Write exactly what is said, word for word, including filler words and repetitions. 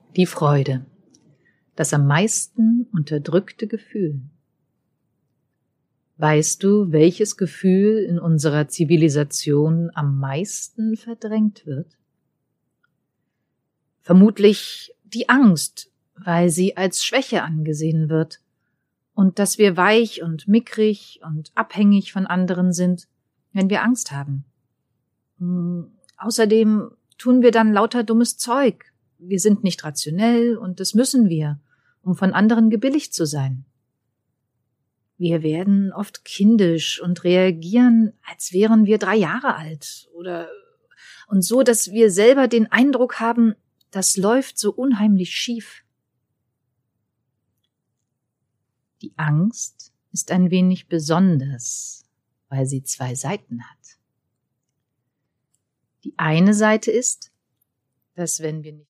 Die Freude, das am meisten unterdrückte Gefühl. Weißt du, welches Gefühl in unserer Zivilisation am meisten verdrängt wird? Vermutlich die Angst, weil sie als Schwäche angesehen wird, und dass wir weich und mickrig und abhängig von anderen sind, wenn wir Angst haben. Hm, außerdem tun wir dann lauter dummes Zeug. Wir sind nicht rationell und das müssen wir, um von anderen gebilligt zu sein. Wir werden oft kindisch und reagieren, als wären wir drei Jahre alt, oder und so, dass wir selber den Eindruck haben, das läuft so unheimlich schief. Die Angst ist ein wenig besonders, weil sie zwei Seiten hat. Die eine Seite ist, dass wenn wir nicht